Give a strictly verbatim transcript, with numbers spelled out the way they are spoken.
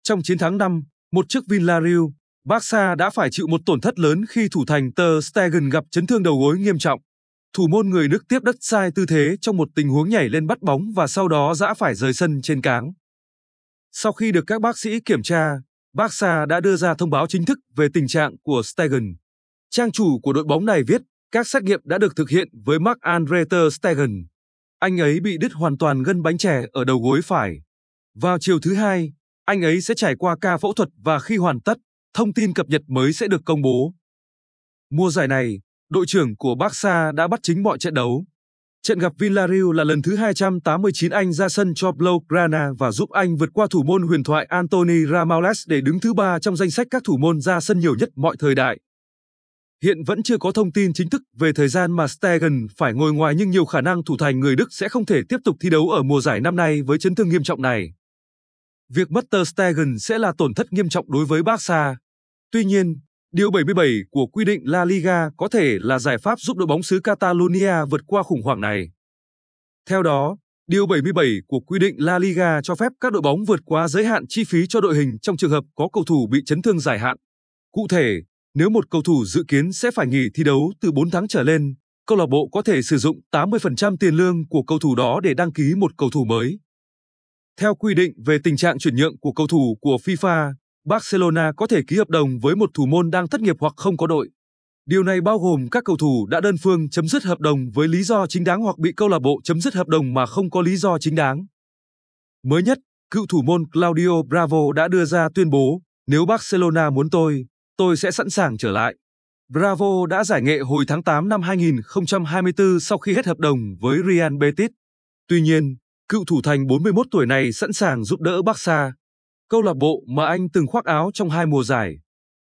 Trong chiến thắng năm một trước Villarreal, Barca đã phải chịu một tổn thất lớn khi thủ thành Ter Stegen gặp chấn thương đầu gối nghiêm trọng. Thủ môn người Đức tiếp đất sai tư thế trong một tình huống nhảy lên bắt bóng và sau đó dã phải rời sân trên cáng. Sau khi được các bác sĩ kiểm tra, Barca đã đưa ra thông báo chính thức về tình trạng của Stegen. Trang chủ của đội bóng này viết, các xét nghiệm đã được thực hiện với Marc-Andre ter Stegen. Anh ấy bị đứt hoàn toàn gân bánh chè ở đầu gối phải. Vào chiều thứ hai, anh ấy sẽ trải qua ca phẫu thuật và khi hoàn tất, thông tin cập nhật mới sẽ được công bố. Mùa giải này, đội trưởng của Barca đã bắt chính mọi trận đấu. Trận gặp Villarreal là lần thứ hai trăm tám mươi chín anh ra sân cho Blaugrana và giúp anh vượt qua thủ môn huyền thoại Anthony Ramales để đứng thứ ba trong danh sách các thủ môn ra sân nhiều nhất mọi thời đại. Hiện vẫn chưa có thông tin chính thức về thời gian mà Stegen phải ngồi ngoài nhưng nhiều khả năng thủ thành người Đức sẽ không thể tiếp tục thi đấu ở mùa giải năm nay với chấn thương nghiêm trọng này. Việc mất ter Stegen sẽ là tổn thất nghiêm trọng đối với Barca. Tuy nhiên, điều bảy mươi bảy của quy định La Liga có thể là giải pháp giúp đội bóng xứ Catalonia vượt qua khủng hoảng này. Theo đó, điều bảy mươi bảy của quy định La Liga cho phép các đội bóng vượt qua giới hạn chi phí cho đội hình trong trường hợp có cầu thủ bị chấn thương dài hạn. Cụ thể, nếu một cầu thủ dự kiến sẽ phải nghỉ thi đấu từ bốn tháng trở lên, câu lạc bộ có thể sử dụng tám mươi phần trăm tiền lương của cầu thủ đó để đăng ký một cầu thủ mới. Theo quy định về tình trạng chuyển nhượng của cầu thủ của FIFA, Barcelona có thể ký hợp đồng với một thủ môn đang thất nghiệp hoặc không có đội. Điều này bao gồm các cầu thủ đã đơn phương chấm dứt hợp đồng với lý do chính đáng hoặc bị câu lạc bộ chấm dứt hợp đồng mà không có lý do chính đáng. Mới nhất, cựu thủ môn Claudio Bravo đã đưa ra tuyên bố, nếu Barcelona muốn tôi, tôi sẽ sẵn sàng trở lại. Bravo đã giải nghệ hồi tháng tám năm hai nghìn không trăm hai mươi tư sau khi hết hợp đồng với Real Betis. Tuy nhiên, cựu thủ thành bốn mươi mốt tuổi này sẵn sàng giúp đỡ Barca, câu lạc bộ mà anh từng khoác áo trong hai mùa giải.